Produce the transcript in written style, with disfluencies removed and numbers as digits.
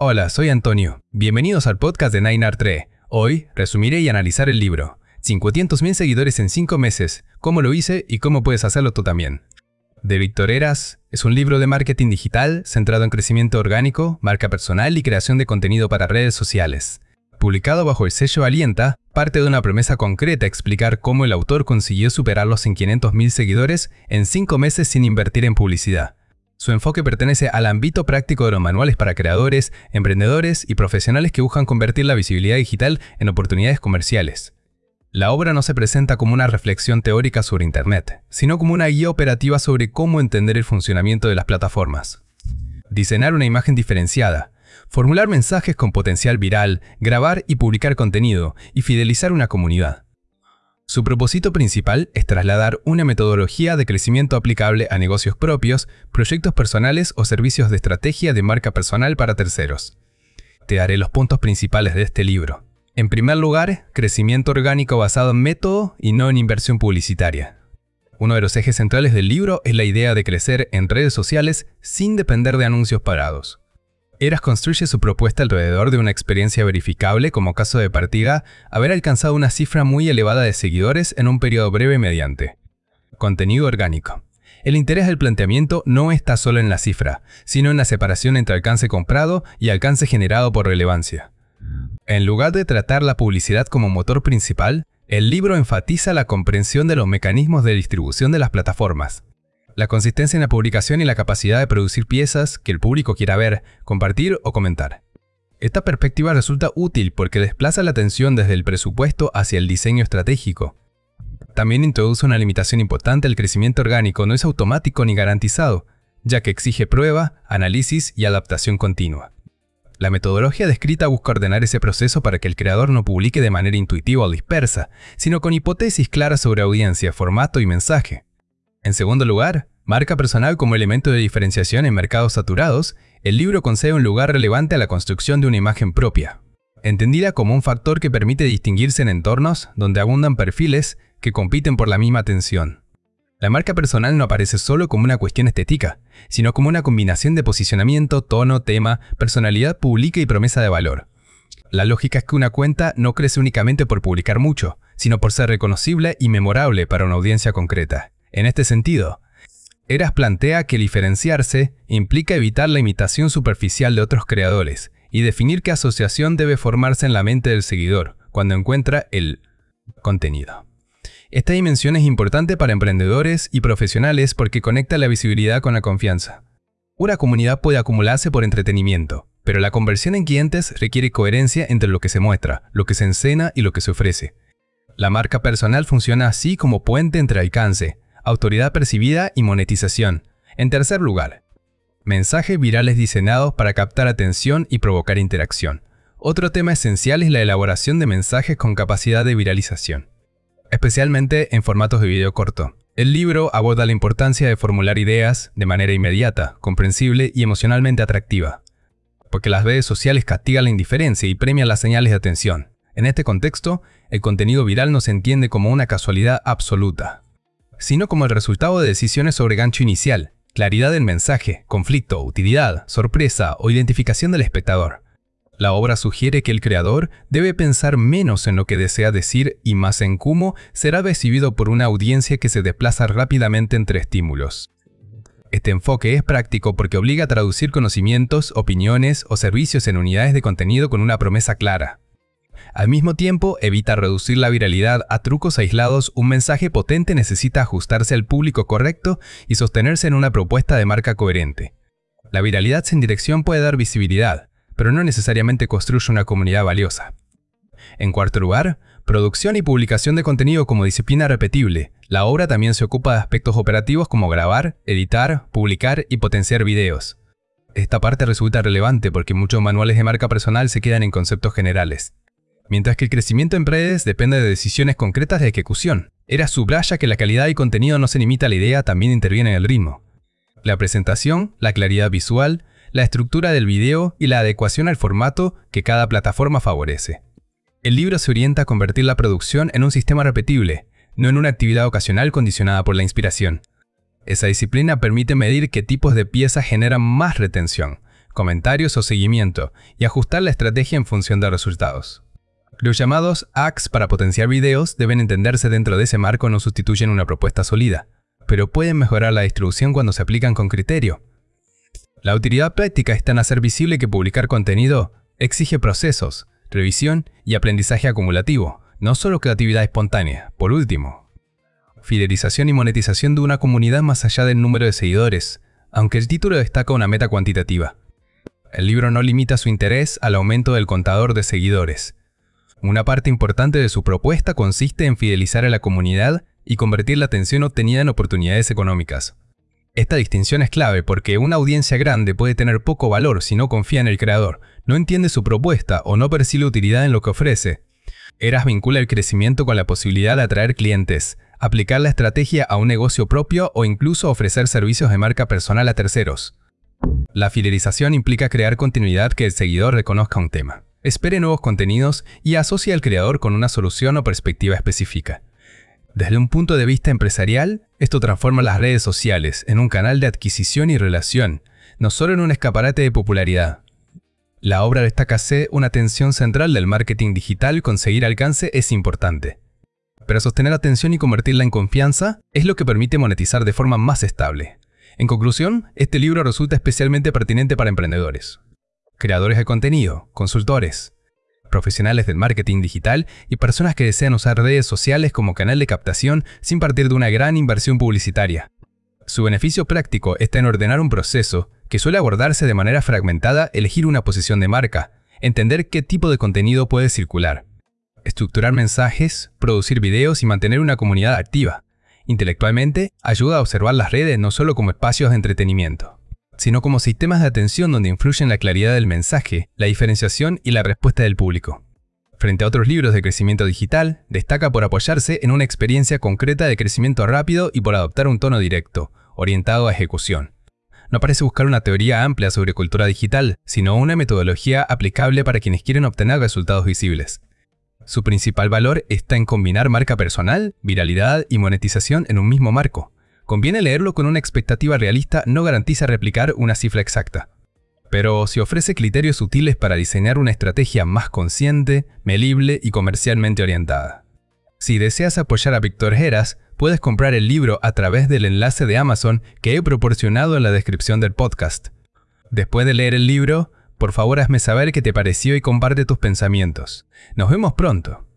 Hola, soy Antonio. Bienvenidos al podcast de 9art3. Hoy resumiré y analizar el libro 500.000 seguidores en 5 meses, cómo lo hice y cómo puedes hacerlo tú también. De Víctor Heras es un libro de marketing digital centrado en crecimiento orgánico, marca personal y creación de contenido para redes sociales. Publicado bajo el sello Alienta, parte de una promesa concreta explicar cómo el autor consiguió superarlos en 500.000 seguidores en 5 meses sin invertir en publicidad. Su enfoque pertenece al ámbito práctico de los manuales para creadores, emprendedores y profesionales que buscan convertir la visibilidad digital en oportunidades comerciales. La obra no se presenta como una reflexión teórica sobre Internet, sino como una guía operativa sobre cómo entender el funcionamiento de las plataformas. Diseñar una imagen diferenciada, formular mensajes con potencial viral, grabar y publicar contenido, y fidelizar una comunidad. Su propósito principal es trasladar una metodología de crecimiento aplicable a negocios propios, proyectos personales o servicios de estrategia de marca personal para terceros. Te daré los puntos principales de este libro. En primer lugar, crecimiento orgánico basado en método y no en inversión publicitaria. Uno de los ejes centrales del libro es la idea de crecer en redes sociales sin depender de anuncios pagados. Heras construye su propuesta alrededor de una experiencia verificable como caso de partida, haber alcanzado una cifra muy elevada de seguidores en un periodo breve mediante contenido orgánico. El interés del planteamiento no está solo en la cifra, sino en la separación entre alcance comprado y alcance generado por relevancia. En lugar de tratar la publicidad como motor principal, el libro enfatiza la comprensión de los mecanismos de distribución de las plataformas. La consistencia en la publicación y la capacidad de producir piezas que el público quiera ver, compartir o comentar. Esta perspectiva resulta útil porque desplaza la atención desde el presupuesto hacia el diseño estratégico. También introduce una limitación importante: el crecimiento orgánico no es automático ni garantizado, ya que exige prueba, análisis y adaptación continua. La metodología descrita busca ordenar ese proceso para que el creador no publique de manera intuitiva o dispersa, sino con hipótesis claras sobre audiencia, formato y mensaje. En segundo lugar, marca personal como elemento de diferenciación en mercados saturados, el libro concede un lugar relevante a la construcción de una imagen propia, entendida como un factor que permite distinguirse en entornos donde abundan perfiles que compiten por la misma atención. La marca personal no aparece solo como una cuestión estética, sino como una combinación de posicionamiento, tono, tema, personalidad pública y promesa de valor. La lógica es que una cuenta no crece únicamente por publicar mucho, sino por ser reconocible y memorable para una audiencia concreta. En este sentido, Heras plantea que diferenciarse implica evitar la imitación superficial de otros creadores y definir qué asociación debe formarse en la mente del seguidor cuando encuentra el contenido. Esta dimensión es importante para emprendedores y profesionales porque conecta la visibilidad con la confianza. Una comunidad puede acumularse por entretenimiento, pero la conversión en clientes requiere coherencia entre lo que se muestra, lo que se escena y lo que se ofrece. La marca personal funciona así como puente entre alcance, autoridad percibida y monetización. En tercer lugar, mensajes virales diseñados para captar atención y provocar interacción. Otro tema esencial es la elaboración de mensajes con capacidad de viralización, especialmente en formatos de video corto. El libro aborda la importancia de formular ideas de manera inmediata, comprensible y emocionalmente atractiva, porque las redes sociales castigan la indiferencia y premian las señales de atención. En este contexto, el contenido viral no se entiende como una casualidad absoluta, sino como el resultado de decisiones sobre gancho inicial, claridad del mensaje, conflicto, utilidad, sorpresa o identificación del espectador. La obra sugiere que el creador debe pensar menos en lo que desea decir y más en cómo será recibido por una audiencia que se desplaza rápidamente entre estímulos. Este enfoque es práctico porque obliga a traducir conocimientos, opiniones o servicios en unidades de contenido con una promesa clara. Al mismo tiempo, evita reducir la viralidad a trucos aislados. Un mensaje potente necesita ajustarse al público correcto y sostenerse en una propuesta de marca coherente. La viralidad sin dirección puede dar visibilidad, pero no necesariamente construye una comunidad valiosa. En cuarto lugar, producción y publicación de contenido como disciplina repetible. La obra también se ocupa de aspectos operativos como grabar, editar, publicar y potenciar videos. Esta parte resulta relevante porque muchos manuales de marca personal se quedan en conceptos generales, mientras que el crecimiento en redes depende de decisiones concretas de ejecución. Heras subraya que la calidad y contenido no se limita a la idea, también interviene en el ritmo. La presentación, la claridad visual, la estructura del video y la adecuación al formato que cada plataforma favorece. El libro se orienta a convertir la producción en un sistema repetible, no en una actividad ocasional condicionada por la inspiración. Esa disciplina permite medir qué tipos de piezas generan más retención, comentarios o seguimiento, y ajustar la estrategia en función de resultados. Los llamados hacks para potenciar videos deben entenderse dentro de ese marco, no sustituyen una propuesta sólida, pero pueden mejorar la distribución cuando se aplican con criterio. La utilidad práctica está en hacer visible que publicar contenido exige procesos, revisión y aprendizaje acumulativo, no solo creatividad espontánea. Por último, fidelización y monetización de una comunidad más allá del número de seguidores, aunque el título destaca una meta cuantitativa. El libro no limita su interés al aumento del contador de seguidores. Una parte importante de su propuesta consiste en fidelizar a la comunidad y convertir la atención obtenida en oportunidades económicas. Esta distinción es clave porque una audiencia grande puede tener poco valor si no confía en el creador, no entiende su propuesta o no percibe utilidad en lo que ofrece. Eras vincula el crecimiento con la posibilidad de atraer clientes, aplicar la estrategia a un negocio propio o incluso ofrecer servicios de marca personal a terceros. La fidelización implica crear continuidad que el seguidor reconozca un tema, espere nuevos contenidos y asocie al creador con una solución o perspectiva específica. Desde un punto de vista empresarial, esto transforma las redes sociales en un canal de adquisición y relación, no solo en un escaparate de popularidad. La obra destaca una tensión central del marketing digital: conseguir alcance es importante, pero sostener atención y convertirla en confianza es lo que permite monetizar de forma más estable. En conclusión, este libro resulta especialmente pertinente para emprendedores, creadores de contenido, consultores, profesionales del marketing digital y personas que desean usar redes sociales como canal de captación sin partir de una gran inversión publicitaria. Su beneficio práctico está en ordenar un proceso que suele abordarse de manera fragmentada, elegir una posición de marca, entender qué tipo de contenido puede circular, estructurar mensajes, producir videos y mantener una comunidad activa. Intelectualmente, ayuda a observar las redes no solo como espacios de entretenimiento, sino como sistemas de atención donde influyen la claridad del mensaje, la diferenciación y la respuesta del público. Frente a otros libros de crecimiento digital, destaca por apoyarse en una experiencia concreta de crecimiento rápido y por adoptar un tono directo, orientado a ejecución. No parece buscar una teoría amplia sobre cultura digital, sino una metodología aplicable para quienes quieren obtener resultados visibles. Su principal valor está en combinar marca personal, viralidad y monetización en un mismo marco. Conviene leerlo con una expectativa realista, no garantiza replicar una cifra exacta. Pero si ofrece criterios útiles para diseñar una estrategia más consciente, medible y comercialmente orientada. Si deseas apoyar a Víctor Heras, puedes comprar el libro a través del enlace de Amazon que he proporcionado en la descripción del podcast. Después de leer el libro, por favor hazme saber qué te pareció y comparte tus pensamientos. Nos vemos pronto.